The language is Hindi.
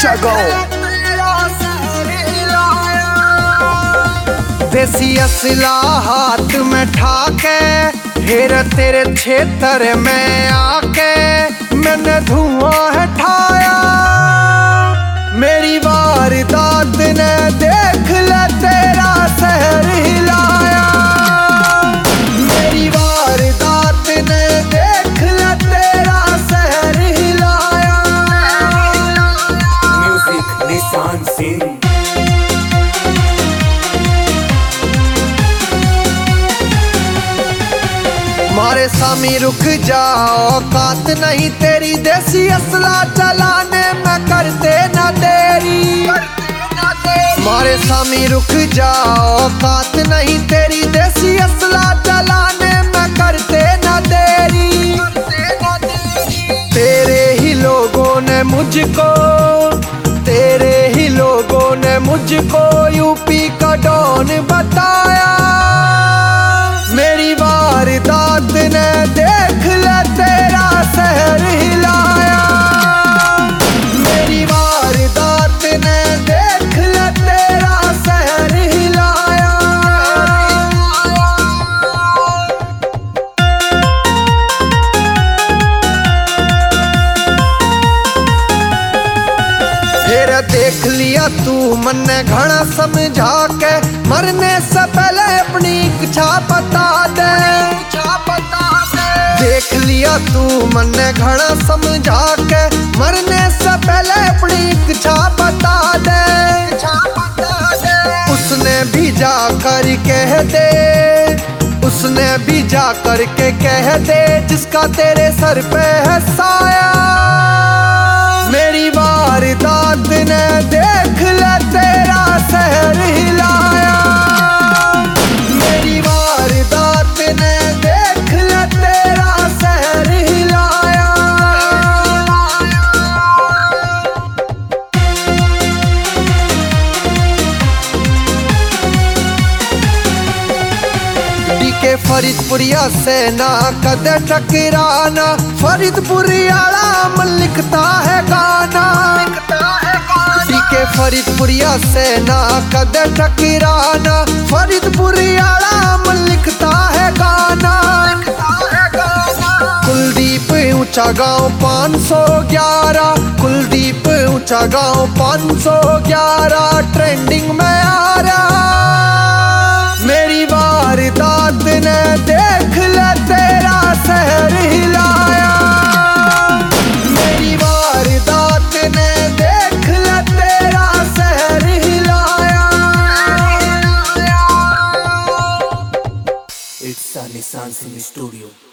ऊंचा गाओ। देसी असला हाथ में ठाके फिर तेरे क्षेत्र में आके मैंने धुआं हटाया। मेरी वारदात ने देख ले तेरा शहर हिलाया। मेरी वारदात ने देख ले तेरा शहर हिलाया। म्यूजिक निशान सिंह। मारे सामी रुक जाओ, औकात नहीं तेरी देसी असला चलाने में करते ना देरी। मारे सामी रुक जाओ, औकात नहीं तेरी देसी असला चलाने में करते ना देरी। तेरे ही लोगों ने मुझको, तेरे ही लोगों ने मुझको यूपी का डॉन बताया। मेरी वारदात ने देख ले तेरा शहर हिलाया। मेरी वारदात ने देख ले तेरा शहर हिलाया। फिर देख लिया तू मन्ने घना समझा के, मरने से पहले अपनी इच्छा बता दे। देख लिया तू मन्ने घना समझा के, मरने से पहले अपनी इच्छा बता दे। उसने भी जा कर कह दे, उसने भी जा कर के कह दे जिसका तेरे सर पे है साया। मेरी वारदात ने देख ले तेरा शहर हिलाया। मेरी वारदात ने देख ले तेरा शहर हिलाया। डीके फरीदपुरिया से ना कदे टकराना, फरीदपुरियाला मन लिखता है गाना। डीके फरीदपुरिया से ना कदे टकराना, फरीदपुरियाला मन लिखता है गाना। कुलदीप ऊंचा गांव 511, कुलदीप ऊंचा गांव 511 ट्रेंडिंग में आ रहा। मेरी वारदात ने देख ले तेरा शहर हिलाया। मेरी वारदात ने देख ले तेरा शहर हिलाया। इट्स निशान सिंह स्टूडियो।